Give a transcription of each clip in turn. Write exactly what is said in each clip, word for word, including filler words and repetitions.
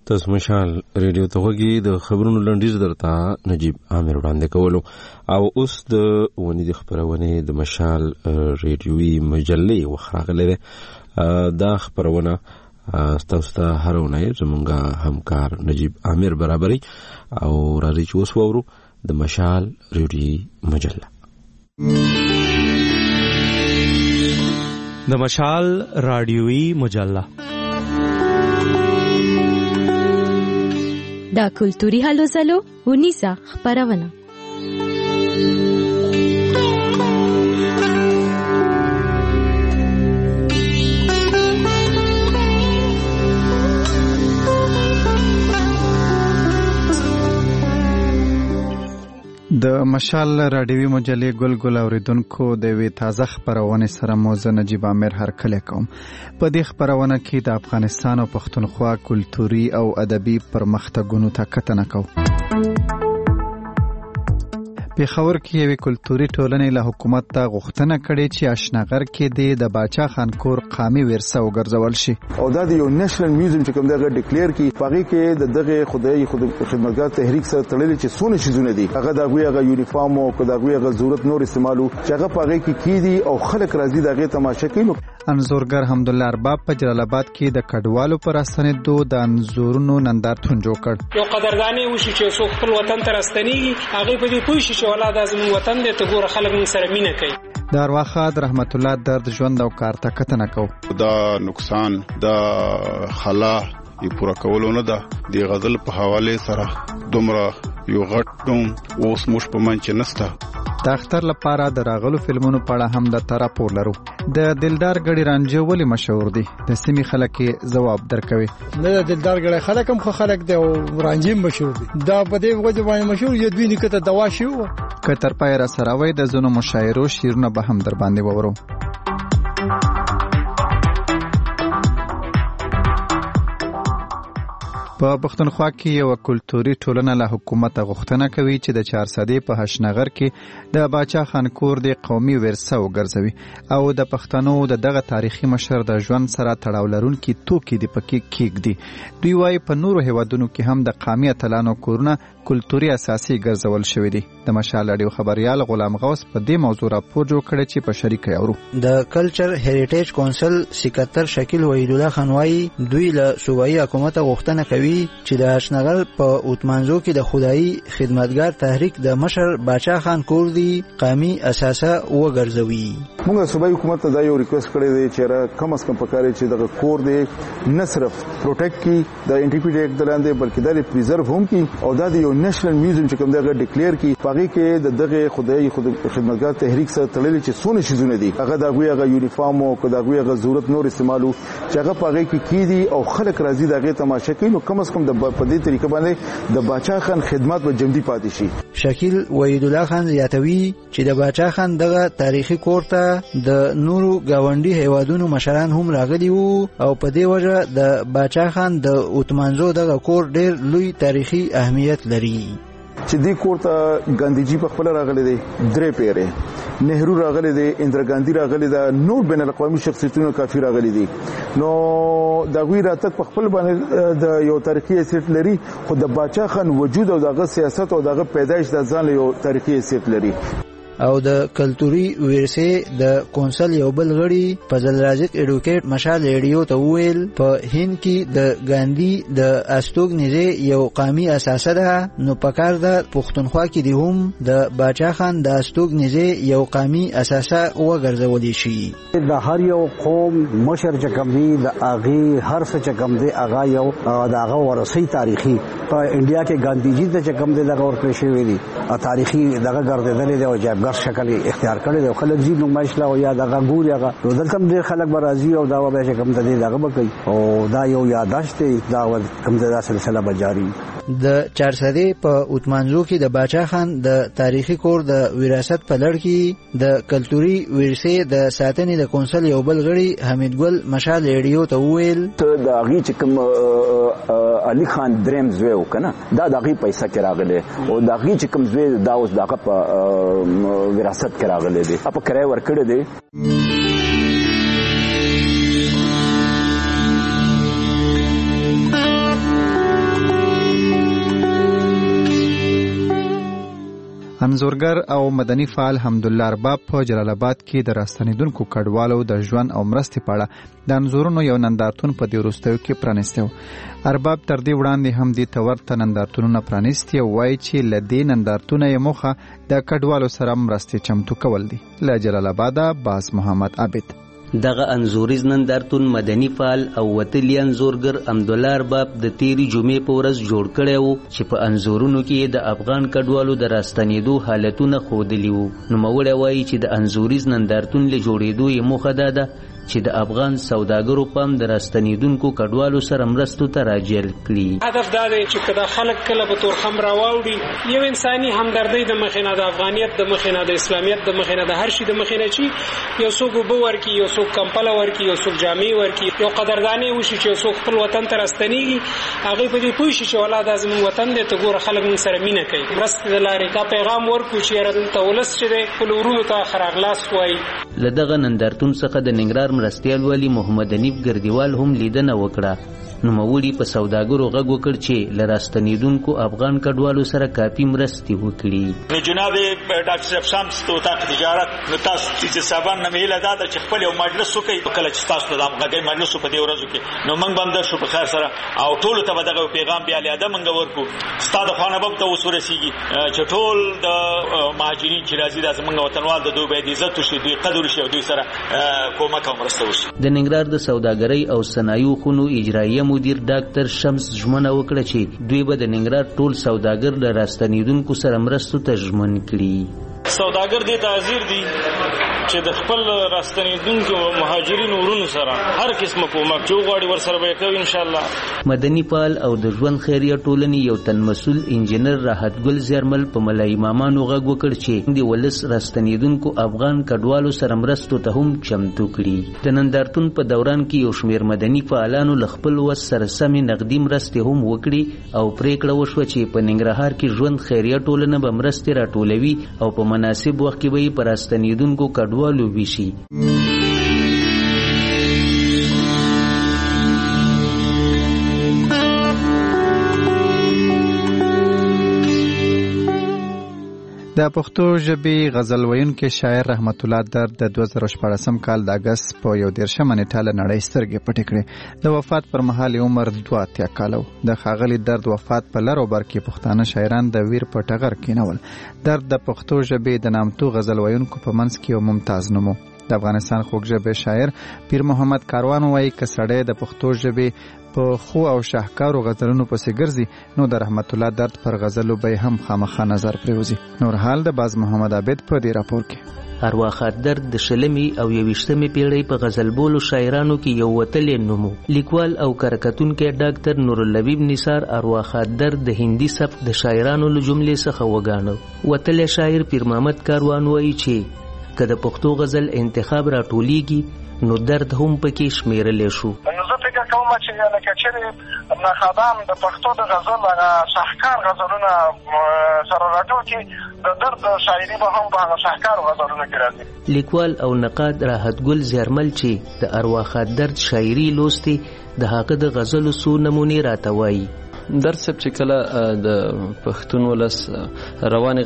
تاسو مشال ریډیو ته وګورئ. د خبرونو لنډیز درته نجیب عامر وړاندې کولو او اوس د ونې د خبرونه د مشال ریډیوي مجلې وخراغله ده. دا خبرونه تاسو ته هرونه زمونږه همکار نجیب عامر برابرۍ او راځي چې اوس وورو د مشال ریډیوي مجله. د مشال رادیوي مجله دا کلتوري هلو زلو ونیسا خبرونه. د مشال رادیوي مجلې ګل ګل اوریدونکو د وی تازه خبرونه سره موزه نجیب عامر هر کله کوم. په دې خبرونه کې د افغانستان او پښتونخوا کلتوري او ادبي پرمختګونو ته کتنه کوو. پیښور کې یو کلتوري ټولنې له حکومت ته غوښتنه کړې چې اشنغر کې د باچا خان کور قامي ورثه وګرځول شي او دا د یو نېشنل میوزیم چې کوم دغه ډیکلیئر کی پاغي کې د دغه خدای خود خدمتګار تحریک سره تړلې چې سونه شیزونه دي هغه دغه هغه یونیفارم او دغه هغه ضرورت نور استعمالو چې هغه پاغي کې کیدی او خلک راځي دغه تماشا کوي. انزورګر حمدالله ارباب په جلال آباد کې د کډوالو پر اسنیدو د انزورونو نندارتون جوړ کړ. یو قدرداني وشي چې څوک خپل وطن ته راستنیږي هغه په دې پوه شي چې ولادت زموږ وطن دې ته ګوره خلک موږ سره مینه کوي. د ارواښه رحمت الله درد ژوند او کار ته کتنه کوو. دا نقصان دا خلا یې پوره کولو نه ده. د غزل په حواله سره دومره یو غټ دوم اوس موږ په منځ نشته. د اختر لپاره د راغلو فلمونو په اړه هم د تراپور لرو. د دلدار غړي رانجه ولی مشهور دي؟ د سیمې خلک جواب درکوي. نه د دلدار غړي خلک هم خو خلک دی او رانجه مشهور دي. دا په دې وجه باندې مشهور یو دوی نکته دوا شو. کتر پای را سره وای د زونو مشاعرو شیرونه به هم در باندې وورو. په پښتونخوا کې یو کلتوري ټولنه له حکومت غوښتنه کوي چې د چارسدې په هشنغر کې د باچا خان کور د قومي ورثه وګرځوي او د پښتنو د دغه تاریخي مشر د ژوند سره تړاو لرونکي توکي د پکې کېږدي. دوی وايي په نورو هیوادونو کې هم د قومي اتلانو کورونه کلتوري اساسي ګرځول شوی دي. د مشال اډیو خبريال غلام غوث په دې موضوع راپور جوړ کړی چې په شریکه یورو. د کلچر هریټیج کونسل سکرټر شکیل وحید الله خان وايي دوی له صوبایي حکومت غوښتنه کوي چې د اشنغر په اوتمانزو کې د خدایي خدمتګار تحریک د مشر باچا خان کور دی قومي اساسه وګرځوي. موږ صوبایي حکومت ته دا یو ریکوست کړی دی چې را کم از کم پکاره چې دغه کور دی نه صرف پروټیکټ کی د انټیپیډ اکټ دلاندې بلکې دا پریزرو هم کی او دا د یو نېشنل میوزیم چې کوم دغه ډیکلیئر کی پاغي کې د دغه خدای خدمتګار تحریک سره تړلې چې سونه شیزونه دي هغه دغه هغه یونیفارم او دغه هغه ضرورت نور استعمالو چې هغه پاغي کې کیدی او خلک راځي دغه تماشا کوي. نو کم از کم د په دې طریقه باندې د باچا خان خدمات به جمدی پاتې شي. شکیل وحید الله خان زیاتوي چې د باچا خان دغه تاریخي کور ته د نورو گاونډي هیوادونو مشران هم راغلي وو او په دې وجه د باچا خان د اوتمانزو دغه کور ډېر لوی تاریخي اهمیت لري. چې دې کور ته ګاندیجی په خپل راغلي دي درې پیره نهرو راغلي دي اندرا ګاندی راغلي دا نور بین الاقوامي شخصیتونو کافي راغلي دي. نو دا غوی راته په خپل باندې د یو تاریخي حیثیت لري خو د باچا خان وجود او دغه سیاست او دغه پیدایش د ځان یو تاریخي حیثیت لري. او د کلتوري ورثه د کونسل یو بل غړي فضل رازق اډوکیټ مشال ریډیو ته ویل په هند کې د ګاندی د استوګنیزه یو قومي اساسه ده نو پکار ده پښتونخوا کې دی هم د باچا خان د استوګنیزه یو قومي اساسه وګرځول شي. د هر یو قوم مشر چې کوم دی د اغي هر څه چې کوم دی اغا یو دغه ورثي تاریخي په انډیا کې ګاندیجی د چې کوم دی دغه ورکړی شوی دی تاریخي دغه ګرځیدل دی او جاب شکل اختیار کړی دی خلک زی نو ماشلا او یا دغه ګوري هغه دلته ډیر خلک برازي او دا به کوم ته دغه بکې او دا یو یاداشت دی دا کوم دا سلسله به جاری. د چارسدې په اوتمانزو کې د باچا خان د تاریخي کور د وراثت په لړ کې د کلتوري ورثه د ساتنې د کونسل یو بل غړي حمید ګل مشال ریډیو ته ویل ته د اغي چې کوم علي خان دریم زوی وکنه دا د اغي پیسې کې راغله او د اغي چې کوم زوی دا اوس دغه په وراثت کې راغله دي په کرای ورکړه دي. انځورګر او مدني فعال حمدالله ارباب په جلال آباد کې د راستنیدونکو کډوالو د ژوند او مرستې په اړه د انځورونو یو نندارتون په دې وروستیو کې پرانیستی و. ارباب تر دې وړاندې هم دې ته ورته نندارتونونه پرانیستي او وایي چې له دې نندارتونه یې موخه د کډوالو سره مرستې چمتو کول دي. له جلال آباده باز محمد عابد. دغه انځوریز نندارتون مدني فعال او وتلی انځورګر حمدالله ارباب د تیری جمعې په ورځ جوړ کړی و چې په انځورونو کې د افغان کډوالو د راستنېدو حالتونه ښودلي وو. نوموړی وایي چې د انځوریز نندارتون له جوړېدو یې موخه دا ده چې د افغان سوداګرو پام د راستنېدونکو کډوالو سره مرستو ته راجلب کړي. هدف دا دی چې کله خلک کله به تورخم راواوړي یو انساني همدردۍ د مخې نه د افغانیت د مخې نه د اسلامیت د مخې نه د هر شي د مخې نه چې یو څوک اوبه ورکړي، یو څوک کمپله ورکړي، یو څوک جامې ورکړي، یو قدرداني وشي چې یو څوک خپل وطن ته راستنېږي هغوی په دې پوه شي چې والله دا زموږ وطن دی، ته ګوره خلک موږ سره مینه کوي. مرستې د لارې دا پیغام ورکړو چې یاره دلته ولس چې دی خپلو ورونو ته ښه راغلاست وایي. له دغه نندارتون څخه د ننګرهار مرستیال والي محمد حنیف ګردیوال هم لیدنه وکړه. نوموړي په سوداګرو غږ وکړ چې له راستنېدونکو افغان کډوالو سره کافي مرستې وکړي. نو جناب ډاکټر صاحب شمس تو تا تجارت نو تاسو چې صاحبان نه مهله دا چې خپل یو مجلس وکړي کله چې تاسو ته د غږی مجلس په دې ورځو کې نو موږ باندې شو په خیر سره او ټول ته دغه پیغام بیا لیاده موږ ورکو ستاسو خانه به ته وسورسیږي چې ټول د مهاجرین چې راځي د زمونږ وطنوال د دوی به عزت وشي، دوی قدر شي او دوی سره کومک او مرسته وشي. د ننګرهار د سوداګرۍ او صنایعو خونو اجرایه مدیر ډاکټر شمس ژمنه وکړه چې دوی به د ننګرهار ټول سوداګر له راستنېدونکو سره مرستو ته ژمن کړي. سوداګر دې ته حاضر دي چې د خپل راستنېدونکو مهاجرینو ورونو سره هر قسمه کومک چې وغواړي ورسره به یې کوي ان شاء الله. مدني فعال او د ژوند خیریه ټولنې یو تن مسؤل انجینر راحت ګل زیرمل په ملا امامانو غږ وکړ چې د ولس راستنېدونکو افغان کډوالو سره مرستو ته هم چمتو کړي. د نندارتون په دوران کې یو شمېر مدني فعالانو له خپل وس سره سمې نقدي مرستې هم وکړي او پریکړه وشوه چې په ننګرهار کې ژوند خیریه ټولنه به مرستې راټولوي او په مناسب وخت کې به یې په راستنېدونکو کډوالو ویشي. د پښتو ژبې غزل ویونکی شاعر رحمت الله درد د دوه زره شپاړسم کال د اګست په یو دېرشمه نیټه له نړۍ سترګې پټې کړې. د وفات پر مهال یې عمر دوه اتیا کاله و. د ښاغلي درد وفات په لر او بر کې پښتانه شاعران د ویر په ټغر کېنول. درد د پښتو ژبې د نامتو غزل ویونکو په منځ کې یو ممتاز نوم و. د افغانستان خوږ ژبې شاعر پیر محمد کاروان وایي که سړی د پښتو ژبې په خو او شاهکارو غزلونو پسې ګرځي نو د رحمت الله درد پر غزلو به هم خامخا نظر پرېوځي. نور حال د باز محمد عابد په دې راپور کې. ارواښاد درد د شلمې او یویشتمې پیړۍ په غزل بولو شاعرانو کې یو وتلی نوم و. لیکوال او کرکټونکی ډاکټر نوراللبیب نثار ارواښاد درد د هندي سبک د شاعرانو له جملې څخه وګاڼه. وتلی شاعر پیر محمد کاروان وایي چې که د پښتو غزل انتخاب راټولیږي نو درد هم پکې شمیرلی شو. زه فکر کوم چې لکه چېرې نقادان د پښتو د غزل هغه شاهکار غزلونه سره راټول کړي د درد شاعري به هم په هغه شاهکارو غزلونو کې راځي. لیکوال او نقاد راحت ګل زیرمل چې د ارواښاد درد شاعري لوستي د هغه د غزلو څو نمونې راته وایي. درد صاحب چې کله د پښتون ولس رواني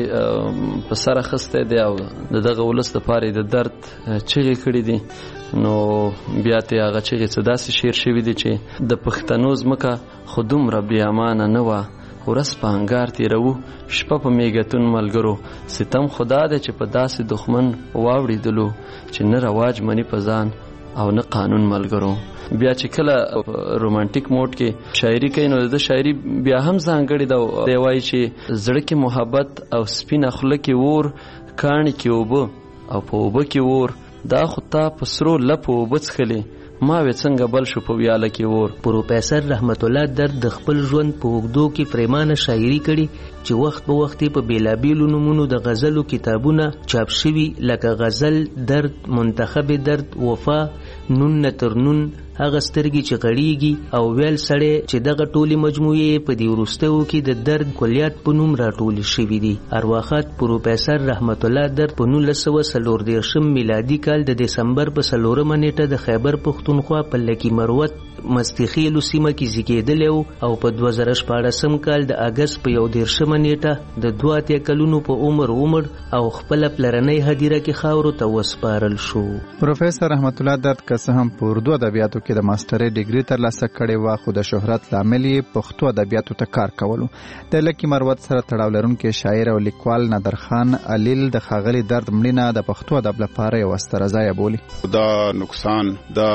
غمیزې په سر اخیستی دی او د دغه ولس دپاره د درد چغې کړي دي نو بیا ته هغه چغې څه داسې شعر شوي دي چې د پښتنو ځمکه خو دومره بې امانه نه وه ورځ په انګار تېروو شپه په میږتون ملګرو ستم خدا دی چې په داسې دښمن واوړېدلو چې نه رواج مني په ځان او نه قانون ملګرو. بیا چې کله رومانټیک موډ کې شاعري کوي نو د شاعري بیا هم ځانګړې ده. دی وایي چې زړه کې محبت او سپینه خوله کې اور کاڼي کې اوبه او په اوبه کې اور دا خو تا په سرو لپو اوبه څښلې ما وې څنګه بل شو په ویاله کې اور. پروفیسر رحمت الله درد د خپل ژوند په اوږدو کې پریمانه شاعري کړي چې وخت په وخت په بیلابیلو نومونو د غزلو کتابونه چاپ شوي لکه غزل درد، منتخب درد، وفا، نون نه تر نون، هغه سترګې چې غړیږي او ویل سړی چې دغه ټولي مجموعې په دې وروستیو کې د درد کلیات په نوم راټولې شوي دي. ارواښاد پروفیسر رحمت الله درد په نولس سوه څلور دېرشم میلادي کال د دسمبر په څلورمه نیټه د خیبر پښتونخوا په لکي مروت مستخیلو سیمه کې زیږېدلی و او په دوه زره شپاړسم کال د اګست په یو دېرشمه نیټه د دوه اتیا کلونو په عمر عمر او خپله پلرنۍ هدیره کې خاورو ته وسپارل شو. پروفیسر رحمت الله درد که څه هم په اردو ادبیاتو کې د ماسټرۍ ډیګري ترلاسه کړې وه خو د شهرت لامل یې پښتو ادبیاتو ته کار کولو. د لکي مروت سره تړاو لرونکی شاعر او لیکوال نادرخان علیل د ښاغلي درد مړینه د پښتو ادب لپاره یو ستره ضایعه بولي. دا نقصان دا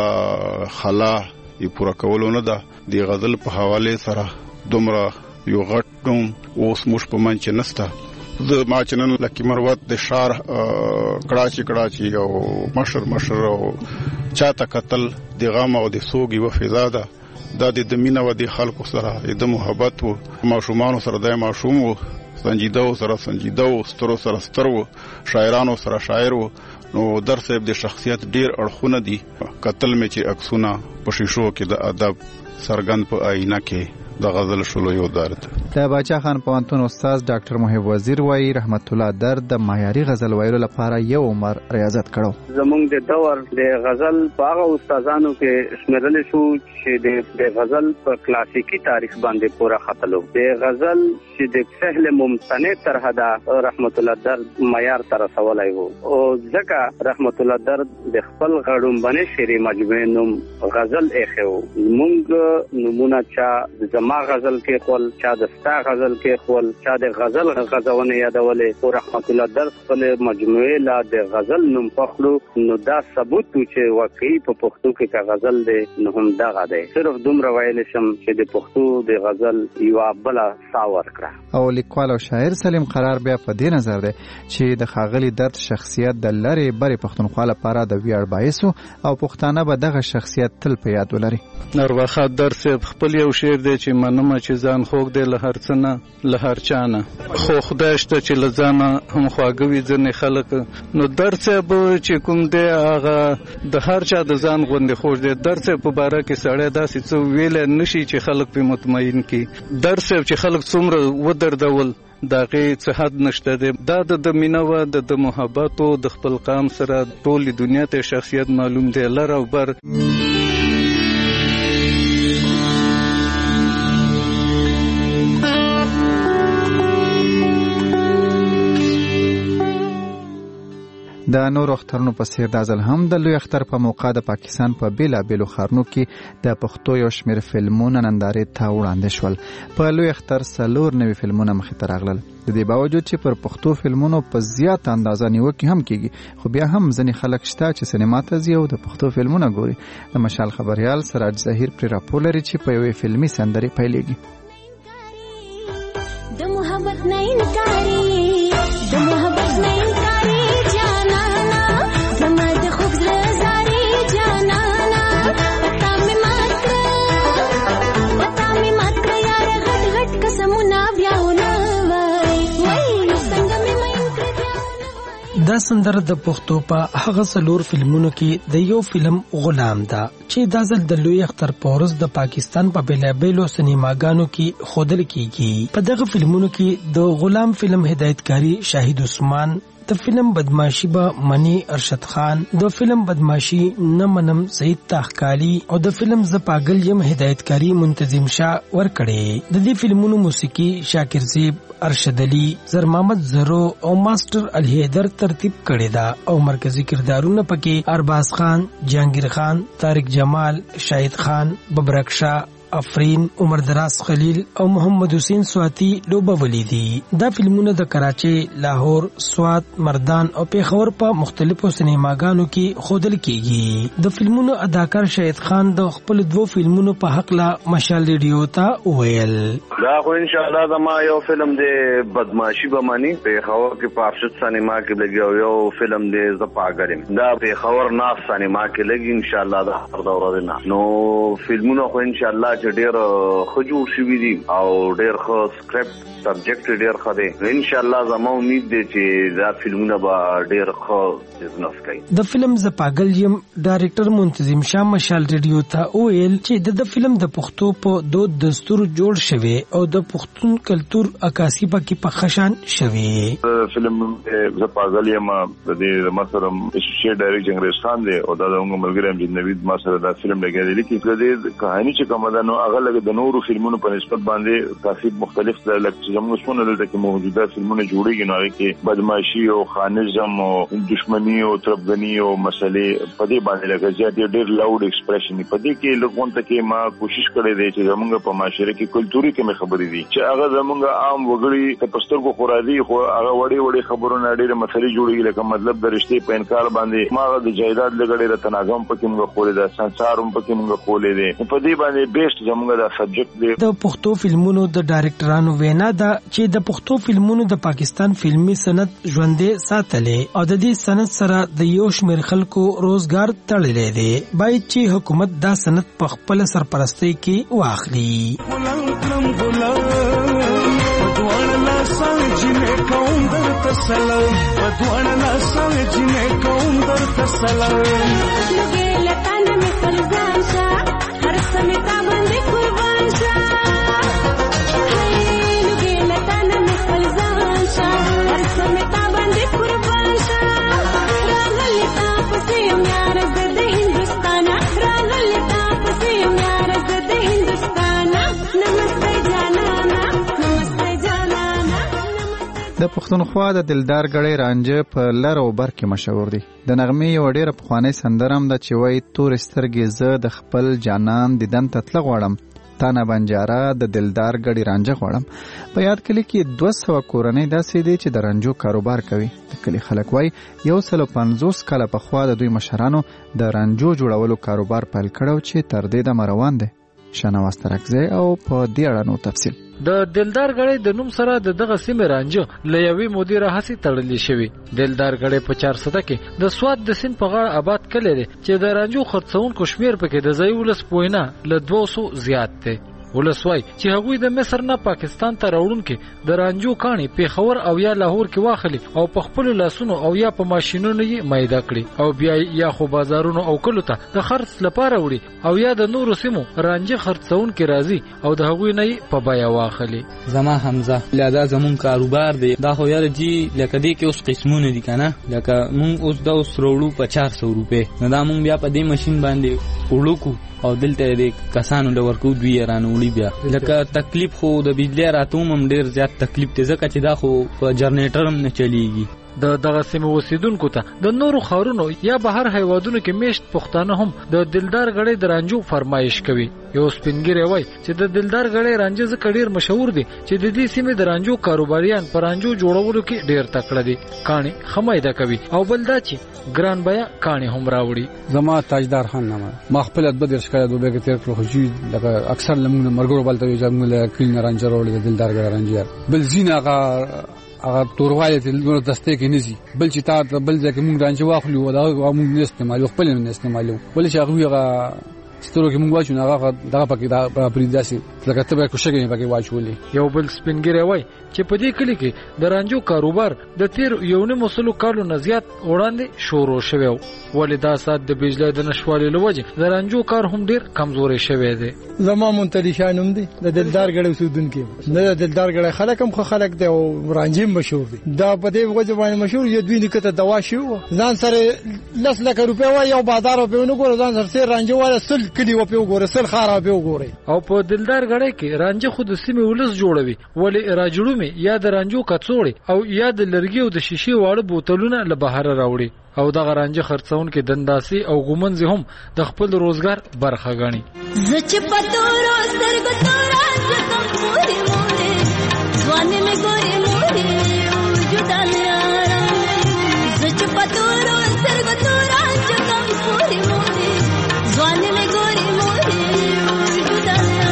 خلا ی پوره کولو نه ده. د غزل په حواله سره دومره یو غټ نوم اوس موږ په منځ کې نسته. زه ما چې نن لکي مروت د ښار کړاچي کړاچي او مشر مشر او چاته قتل د غم او د سوګ یوه فضا ده. دا د مینه و د خلکو سره د محبت و ماشومانو سره د ماشوم و سنجیده و سره سنجیده و سترو سره ستر و شاعرانو سره شاعر و. نو در صاحب د شخصیت ډیر اړخونه دي. قتل می چې عکسونه په شیشو کې د ادب سرګند په آینه کې د غزل شلو یو درد. د باچا خان پوهنتون استاد ډاکټر محب وزیر وایي رحمت الله درد د معیاري غزل ویلو لپاره یو عمر ریاضت کړو. زمونږ د دور د غزل په هغه استادانو کې شمیرل شو چې د غزل په کلاسیکی تاریخ باندې پورا خطلو. د غزل چې د سهل ممتنع طرح دا رحمت الله درد معیار تر رسولای وو او ځکه رحمت الله درد د خپل غړومبنه شعري مجموعه نوم غزل اخو. مونږ نمونه چا ما غزل کې خپل چا د ستا غزل کې خپل چا د غزل غزونه یادولې او رحمت الله درد خپل مجموعه لا د غزل نوم پخړو. نو دا ثبوت چې واقعي په پښتو کې کا غزل دی نو هم دا غاده صرف دومره ویل شم چې د پښتو د غزل یو بل ساور کړه. او لیکوال او شاعر سلیم قرار بیا په دې نظر دی چې د ښاغلي درد شخصیت د لری بری پښتونخوا لپاره د ویاړ باعث او پښتانه به دغه شخصیت تل په یاد ولري. ارواښاد درد صاحب خپل یو شعر دی چې منمه چې ځان خوږ دی له هر څه نه له هر چا نه خو خدای شته چې له ځانه هم خواږه وي ځینې خلک. نو درد صاحب چې کوم دی هغه د هر چا د ځان غوندې خوږ دی. درد صاحب په باره کې سړی داسې څه ویلی نشي چې خلک پرې مطمئن کړي. درد صاحب چې خلک څومره ودردول د هغې څه حد نشته دی. دا د مینه وه د محبت او د خپل قام سره ټولې دنیا ته شخصیت معلوم دی لر او بر. د نور اخترونو په څیر د ځل هم د لوی اختر په موقع د پاکستان په بیلابیلو ښارونو کې د پښتو یو شمېر فلمونه نندارې ته وړاندې شول. په لوی اختر څلور نوي فلمونه مخې ته راغلل. د دې باوجود چې پر پښتو فلمونو په زیات اندازه نیوکې هم کیږي خو بیا هم ځینې خلک شته چې سینما ته ځي او د پښتو فلمونه ګوري. د مشال خبریال سراج ظهیر پرې راپور لري چې په یوې فلمي سندرې پیلېږي. د محبت نه انکاري د محبت نه انکاري دا سندره د پښتو په هغه څلور فلمونو کې د یو فلم غلام ده چې دا ځل د لوی اختر په ورځ د پاکستان په بیلابیلو سینماګانو کې ښودل کیږي. په دغه فلمونو کې د غلام فلم هدایتکاری شاهد عثمان، د فلم بدماشي به منی ارشد خان، د فلم بدماشي نه منم سید تحقالی او د فلم ز پاگل یم هدایتکاری منتظم شاه ورکړي. د دې فلمونو موسیقي شاکر زیب، ارشد علی، زر محمد زرو او ماستر الهیدر ترتیب کړي دا او مرکزی کردارونه پکې ارباز خان، جهانگیر خان، طارق جمال، شاهد خان، ببرک شاه، افرین، عمر دراز خلیل او محمد حسین سواتی لوبولي دي. دا فلمونه د کراچي، لاهور، سوات، مردان او پیښور په مختلفو سینماګانو کې ښودل کیږي. د فلمونو اداکار شاهد خان د خپل دوو فلمونو په حق لا مشال ریډیو ته ویل دا خو ان شاء الله زما یو فلم دی بدماشي به مانی پیښور کې په ارشد سینما کې لګیو، یو فلم دی زپاګرم دا پیښور ناف سینما کې لګي ان شاء الله د هر دورې نه. نو فلمونه خو ان شاء الله دا چې ډیر ښه جوړ شوي دي او ډیر ښه سکرپټ سبجیکټ ډیر ښه دی. ان شاء الله زما امید دی چې دا فلمونه به ډیر ښه بزنس کوي. د فلم ز پاگل یم ډایرکټر منتظم شاه مشال ریډیو ته ویل چې د فلم د پښتو په دود دستور جوړ شوی او د پښتون کلچر عکاسي پکې په خشان شوی. فلم ز پاگل یم د دې مسرم شي ډایرکټ انګریز خان دی او دا د موږ ملګری امجد نوید ما سره دا فلم لګیدلی لیکي د دې کہانی چې کومه ده نو هغه لګ د نورو فلمونو په نسبت باندې کافي مختلف دی لکه زموږ څونه دلته کې موجوده فلمونه جوړیږي نو هغه کې بدمعشي او خانزم او دشمنی او تربګنی او مسلې په دې باندې لګي چې ډېر لاود ایکسپریشن په دې کې لږ ته کې ما کوشش کړې دی چې زموږ په معاشره کې کلتوري کې خبرې دي چې هغه زموږ عام وګړي ته پسترګو خورادي خو هغه وړي وړي خبرونه ډېر مسلې جوړیږي لکه مطلب د رښتې په انکار باندې ما د جایداد لګړې د تناظم په کې موږ خولې ده سنسارم په کې موږ خولې دي په دې باندې بیسټ زموږ د سبجیکټ دی. د پښتو فلمونو د ډایرکټرانو وینا ده چې د پښتو فلمونو د پاکستان فلمي صنعت ژوندې ساتلې او د دې صنعت سره د یو شمېر خلکو روزګار تړلې دی. باید چې حکومت دا صنعت په خپل سرپرستۍ کې واخلي. د پښتونخوا د دلدار غړی رانجه په لر او بر کې مشهور دی. د نغمې یو ډیره پخوانی سندرم د چوي تور سترګې ز د خپل جانان دیدن تطلق غواړم تانه بنجاره د دلدار غړی رانجه غواړم. په یاد کلی کې دوه سوه کورنۍ داسې دي چې د رانجو کاروبار کوي. د کلی خلک وای یو سل پنځوس کاله پخوا د دوی مشرانو د رانجو جوړولو کاروبار پیل کړو چې تر دې د روان دی. شنواز ترکزی او په دې اړه نو تفصیل. د دلدار غړی د نوم سره د دغه سیمې رانجه لوي مدیر هسي تړلې شوی. دلدار غړی په چار سده کې د سواد د سین په غاړه آباد کړي دي چې د رانجو خرڅونکو شمیر پکې د ځای ولس پوینه ل دوه سوه زیات دی. ولسوای چې هغوی د مصر نه پاکستان ته راوړون کې د رانجو کانی پیښور او یا لاهور کې واخلي او په خپل لاسونو او یا په ماشينونو یې مایده کړي او بیا یا خو بازارونو او کلو ته د خرڅ لپاره وړي او یا د نورو سیمو رانجه خرڅون کې راځي او د هغوی نه په بیا واخلي. زما حمزه لادا زمون کاروبار دی دا خو یاره جی لکه دې کې اوس قسمونه دي کنه لکه مونږ اوس دا اوس وروړو په چار سوه روپے نه دا مونږ بیا په دې ماشين باندې وړو او دلته د کسانو د ورکو دوی رانوړي بیا لکه تکلیف خو د بجلی راتوم هم ډیر زیات تکلیف دی ځکه چې دا خو په جنریټر هم نه چلیږي. د دغه سیمه اوسیدونکو ته د نورو خارونو یا بهر هیوادونو کې میشت پښتانه هم د دلدار غړی د رانجو فرمایش کوي. یو سپینګری وای چې د دلدار غړی رانجه ز کډیر مشهور دي چې د دې سیمه د رانجو کاروباریان پر رانجو جوړولو کې ډیر تکړه دي. کانی خمایده کوي او بلدا چې ګران بیا کانی هم راوړي. زما تاجدار خان نامه ما خپل د بدر شکایت دوبه کې تیر کړو خو دغه اکثر لمونه مرګورو بلته جمله کلین رانجه راوړي د دلدار غړی رانجه بل زینغه هغه تورواله د دسته کې نزي بل چې تا بل ځکه موږ رانجه واخلو او دا موږ نه استعمالو خپل نه استعمالو ول چې هغه ستورو کې موږ واچو نه هغه دغه پکې دا پریداسي لکه ته به کوشګې پکې واچولې. یو بل سپینګری وای چې په دې کلی کې د رانجو کاروبار د تیر یو نه مسلو کالو نه زیات وړاندې شروع شوی ولې دا سات د بجلی د نشوالي لوجه د رانجو کار هم ډیر کمزوري شوی دی. زما منتلی شانوم دی د دلدار غړي اوسیدونکو نه د دلدار غړي خلک هم خو خلک دی او رانجیم مشهور دی دا په دې وجه باندې مشهور یو دوی نکته دوا شو ځان سره لس لک روپیا وای یو بازار په نو ګور ځان سره رانجو والا سل کلی و په وګوره سل خارا په وګوره او په دلدار غړي کې رانجه خود سیمه ولس جوړوي ولې راجړو می یا د رانجو کڅوړي او یا د لرګي او د شیشې واړه بوتلونه له بهر راوړي او د رانجه خرڅون کې دنداسي او ګومنځ هم د خپل روزګار برخه غني. زچ پتورو سترګ تورا څخه پوری مورې ځواني مې ګورې مورې وجود لاره زچ پتورو سترګ تورا څخه پوری مورې ځواني مې ګورې مورې وجود لاره.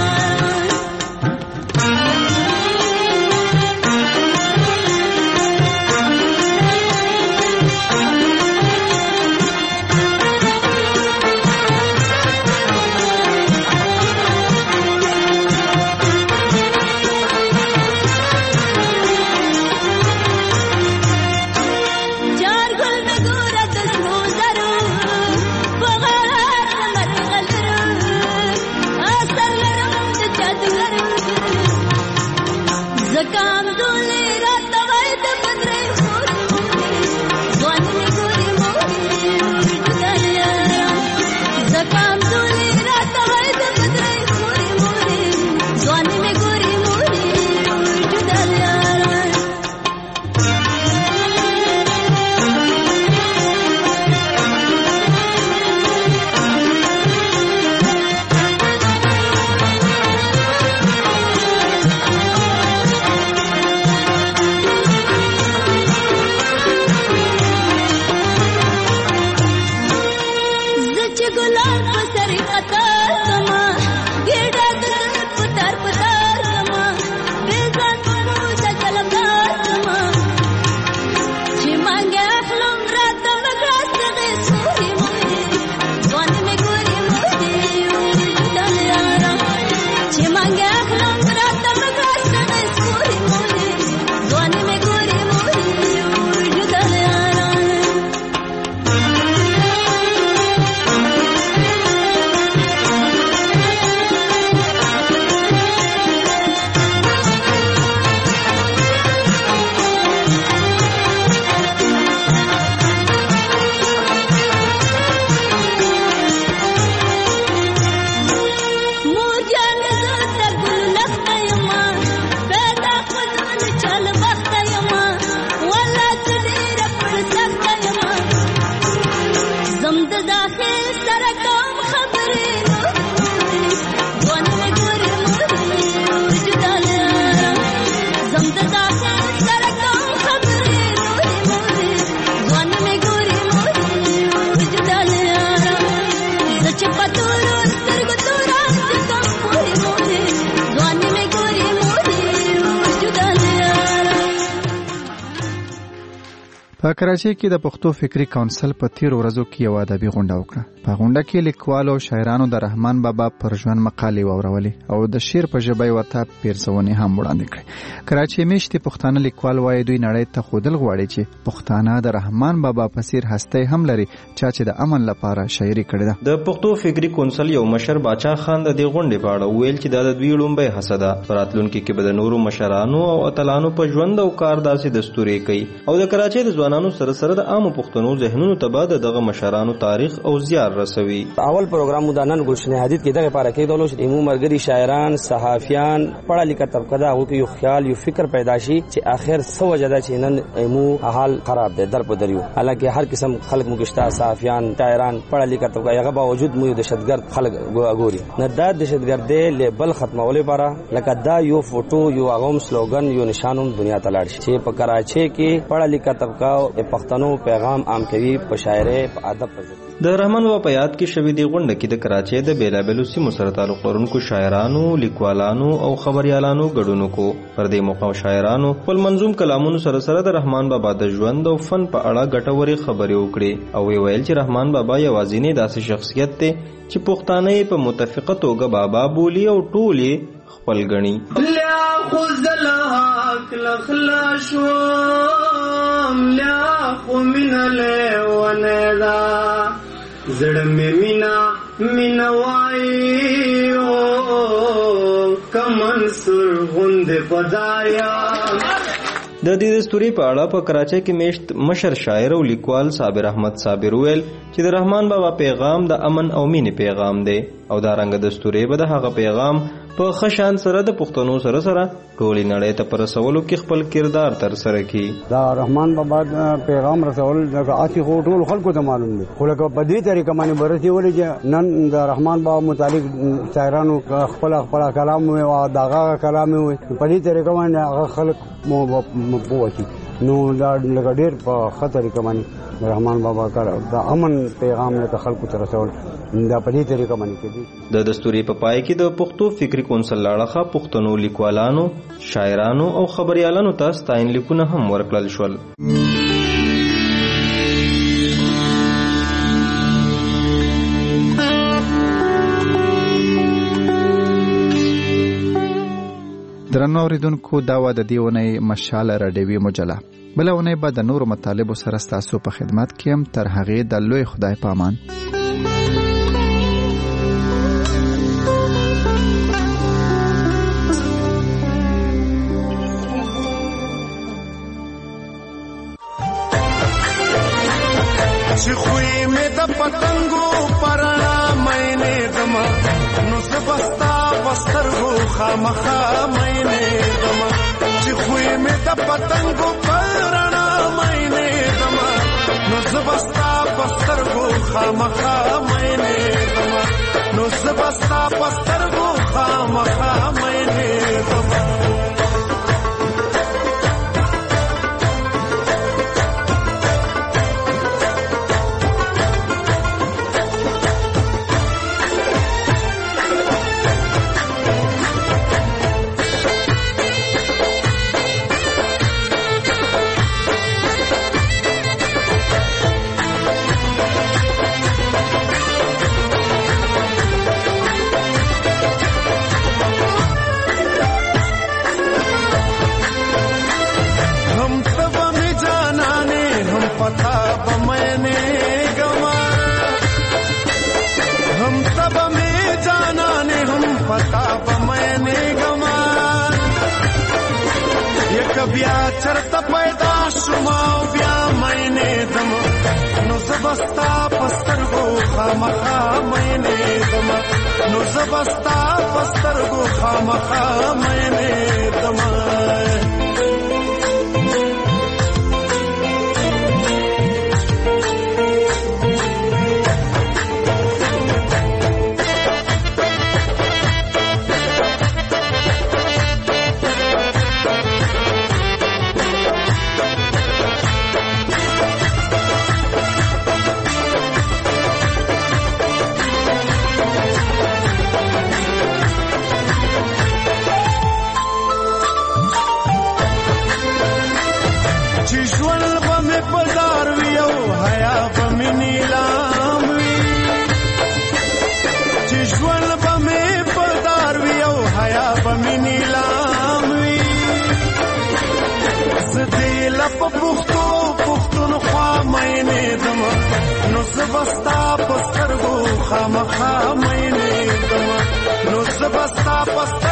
زکام دولې راته وای د بدرې خورې ځوان مې ګورې مورې جدا یارم زکام دولې راته وای د بدرې خورې مورې ځوان مې ګورې مورې جدا یارم په کراچۍ کې د پښتو فکری کونسل په تیر ورځو کې یو ادبي غونډه وکړه. په غونډه کې لیکوالو او شاعرانو د رحمان بابا پر ژوند مقالې واورولې او د شعر په ژبه یې ورته پیرزونې هم وړاندې کړې. کراچۍ میشتې پښتانه لیکوال وایي دوی نړۍ ته ښودل غواړي چې پښتانه د رحمان بابا په څیر هستی هم لري چا چې د امن لپاره شاعري کړې ده. د پښتو فکری کونسل یو مشر باچا خان د دې غونډې په اړه ویل چې دا د دوی لومبۍ هڅه ده. په راتلونکي کې به د نورو مشرانو او اتلانو په ژوند او کار داسې دستوري کوي او د کراچۍ د ځوانانو سره سره د عامو پښتنو ذهنونو ته به دغه مشرانو تاریخ او زیار رسوي. اول پروګرام د نن ګلشن حدید کې دغه لپاره کې دولو چې عموم مرګري شاعران صحافیان پړه لیکه طبقه دا او کې یو خیال یو فکر پیدا شي چې اخر سو وجدا چې نن عمو حال خراب ده در په دریو. حالکه هر قسم خلک مګشتا صحافیان شاعران پړه لیکه طبقه هغه باوجود مو دهشتګرد خلک ګوري نه دا دهشتګردي لیبل ختمولې لپاره لکه دا یو فوټو یو اغوم سلوګن یو نشانوم دنیا ته لاړ شي چې په کراچۍ کې پړه لیکه طبقه پښتنو پیغام عام کوي په شاعرۍ په ادب په د رحمان بابا په یاد کې شوې دی غونډه کې د کراچۍ د بیلابېلو سیمو سره تعلق لرونکو شاعرانو، لیکوالانو او خبريالانو ګډون وکړو. پر دې موقع شاعرانو خپل منظوم کلامونو سره سره د رحمان بابا د ژوند او فن په اړه ګټورې خبرې وکړې او ویل چې رحمان بابا یوازینی داسې شخصیت دی چې پښتانه په متفقه توګه بابا بولی او ټولې خپل غني. لا خذل حق لخلا شوم لا خو من له وندا زړه مې مینا مینا وای او کمن سر غوند پدایا. د دې دستوري په اړه په کراچۍ کې میشت مشر شاعر او لیکوال صابر احمد صابر ویل چې د رحمان بابا پیغام د امن او مینې پیغام دی او دا رنګ دستوري به د هغه پیغام په خشان سره د پښتنو سره سره ټولې نړۍ ته پر رسولو کې خپل کردار تر سره کړي. دا رحمان بابا پیغام رسول د اسی خو ټول خلکو ته معلوم دي خو لکه په دې طریقه باندې ورسي ولې چې نن د رحمان بابا متعلق شاعرانو خپل خپل کلام او دغه کلام وي په دې طریقه باندې هغه خلک مو پوهي نو دا لکه ډېر په خطر کې باندې رحمان بابا کړه د امن پیغام له خلکو ته رسول دا په دې طریقه باندې کېږي. د دستوري په پای کې د پښتو فکری کونسل لاړه پښتنو لیکوالانو، شاعرانو او خبريالانو ته ستاین لیکونه هم ورکړل شول. درنو اوریدونکو دا و د دې ونې مشال راډیوي مجله. بل ونې به د نورو مطالبو سره ستاسو په خدمت کې هم تر هغې د لوی خدای په امان. مې د پتنګو پرانا مینه دما نو زبستا پسترغو خامخا مینه دما چې خوې مې د پتنګو پرانا مینه دما نو زبستا پسترغو خامخا مینه دما نو زبستا پسترغو خامخا مینه دما بیا چرته پیدا شوما بیا مینه دم نو زبستا پسترغو خامخا مینه دم نو زبستا پسترغو خامخا مینه دم پختو پختونخوا مینه دما نو زبستا پسترغو خامخا مینه دما نو زبستا پسترغو